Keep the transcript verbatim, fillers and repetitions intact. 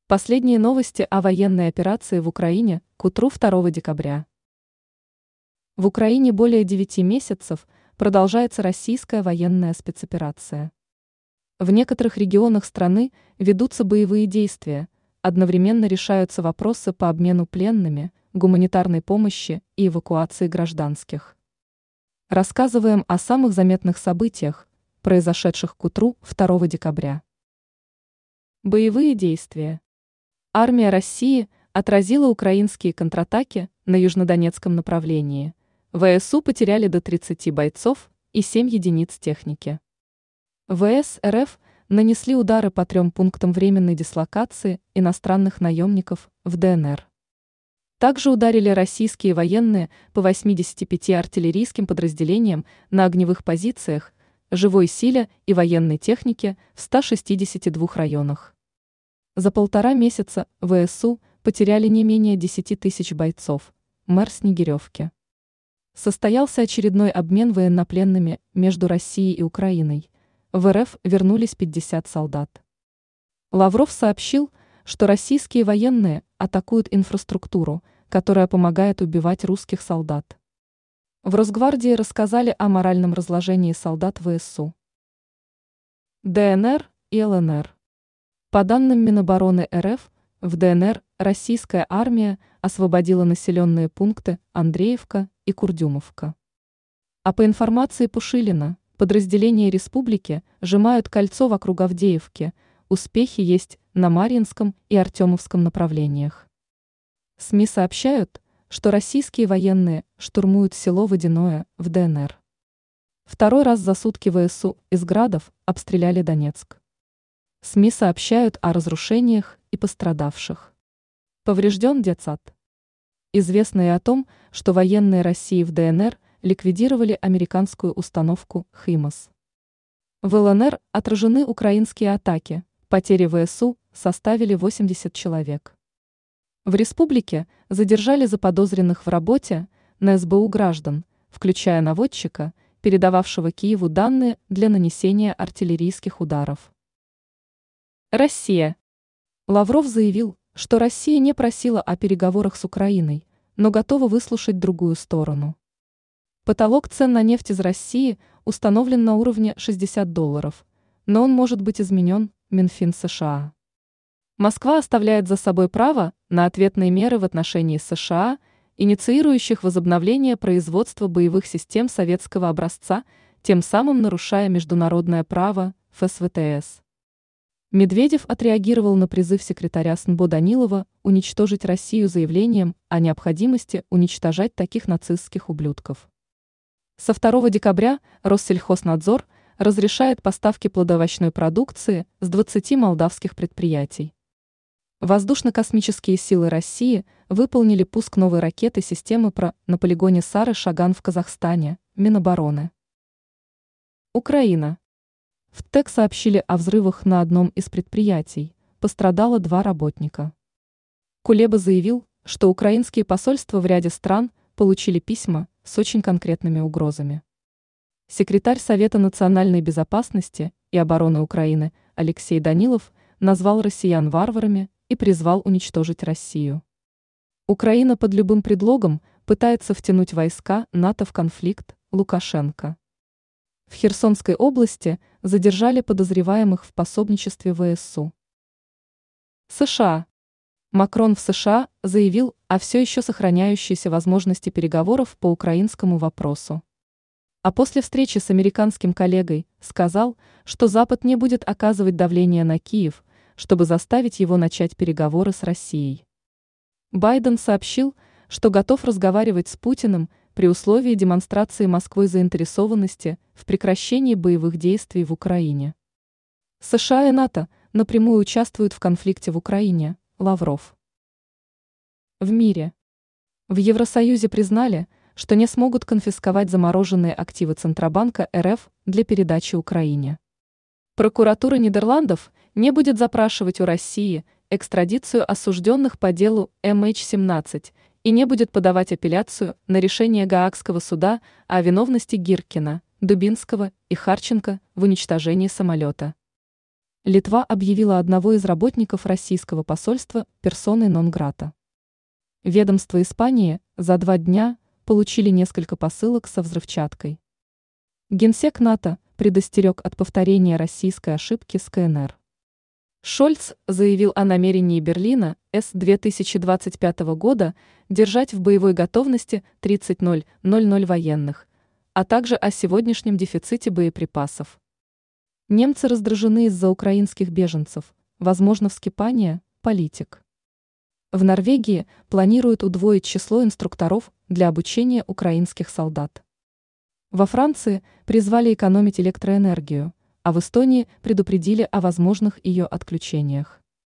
Последние новости о военной операции в Украине к утру второго декабря. В Украине более девяти месяцев продолжается российская военная спецоперация. В некоторых регионах страны ведутся боевые действия, одновременно решаются вопросы по обмену пленными, гуманитарной помощи и эвакуации гражданских. Рассказываем о самых заметных событиях, произошедших к утру второго декабря. Боевые действия. Армия России отразила украинские контратаки на южнодонецком направлении. ВСУ потеряли до тридцати бойцов и семь единиц техники. ВС РФ нанесли удары по трем пунктам временной дислокации иностранных наемников в ДНР. Также ударили российские военные по восьмидесяти пяти артиллерийским подразделениям на огневых позициях, живой силе и военной технике в ста шестидесяти двух районах. За полтора месяца ВСУ потеряли не менее десяти тысяч бойцов, мэр Снегиревки. Состоялся очередной обмен военнопленными между Россией и Украиной. В РФ вернулись пятьдесят солдат. Лавров сообщил, что российские военные атакуют инфраструктуру, которая помогает убивать русских солдат. В Росгвардии рассказали о моральном разложении солдат ВСУ. ДНР и ЛНР. По данным Минобороны РФ, в ДНР российская армия освободила населенные пункты Андреевка и Курдюмовка. А по информации Пушилина, подразделения республики сжимают кольцо вокруг Авдеевки, успехи есть на Марьинском и Артемовском направлениях. СМИ сообщают, что российские военные штурмуют село Водяное в ДНР. Второй раз за сутки ВСУ из градов обстреляли Донецк. СМИ сообщают о разрушениях и пострадавших. Поврежден детсад. Известно и о том, что военные России в ДНР ликвидировали американскую установку «Химос». В ЛНР отражены украинские атаки, потери ВСУ составили восемьдесят человек. В республике задержали заподозренных в работе на СБУ граждан, включая наводчика, передававшего Киеву данные для нанесения артиллерийских ударов. Россия. Лавров заявил, что Россия не просила о переговорах с Украиной, но готова выслушать другую сторону. Потолок цен на нефть из России установлен на уровне шестьдесят долларов, но он может быть изменен, Минфин США. Москва оставляет за собой право на ответные меры в отношении США, инициирующих возобновление производства боевых систем советского образца, тем самым нарушая международное право ФСВТС. Медведев отреагировал на призыв секретаря СНБО Данилова уничтожить Россию заявлением о необходимости уничтожать таких нацистских ублюдков. Со второго декабря Россельхознадзор разрешает поставки плодоовощной продукции с двадцати молдавских предприятий. Воздушно-космические силы России выполнили пуск новой ракеты системы ПРО на полигоне Сары-Шаган в Казахстане, Минобороны. Украина. В ТЭК сообщили о взрывах на одном из предприятий, пострадало два работника. Кулеба заявил, что украинские посольства в ряде стран получили письма с очень конкретными угрозами. Секретарь Совета национальной безопасности и обороны Украины Алексей Данилов назвал россиян варварами и призвал уничтожить Россию. Украина под любым предлогом пытается втянуть войска НАТО в конфликт, Лукашенко. В Херсонской области задержали подозреваемых в пособничестве ВСУ. США. Макрон в США заявил о все еще сохраняющейся возможности переговоров по украинскому вопросу. А после встречи с американским коллегой сказал, что Запад не будет оказывать давление на Киев, чтобы заставить его начать переговоры с Россией. Байден сообщил, что готов разговаривать с Путиным при условии демонстрации Москвой заинтересованности в прекращении боевых действий в Украине. США и НАТО напрямую участвуют в конфликте в Украине, Лавров. В мире. В Евросоюзе признали, что не смогут конфисковать замороженные активы Центробанка РФ для передачи Украине. Прокуратура Нидерландов не будет запрашивать у России экстрадицию осужденных по делу эм эйч семнадцать и не будет подавать апелляцию на решение Гаагского суда о виновности Гиркина, Дубинского и Харченко в уничтожении самолета. Литва объявила одного из работников российского посольства персоной нон-грата. Ведомства Испании за два дня получили несколько посылок со взрывчаткой. Генсек НАТО предостерег от повторения российской ошибки с ка эн эр. Шольц заявил о намерении Берлина с две тысячи двадцать пятого года держать в боевой готовности тридцать тысяч военных, а также о сегодняшнем дефиците боеприпасов. Немцы раздражены из-за украинских беженцев, возможно вскипание, политик. В Норвегии планируют удвоить число инструкторов для обучения украинских солдат. Во Франции призвали экономить электроэнергию, а в Эстонии предупредили о возможных ее отключениях.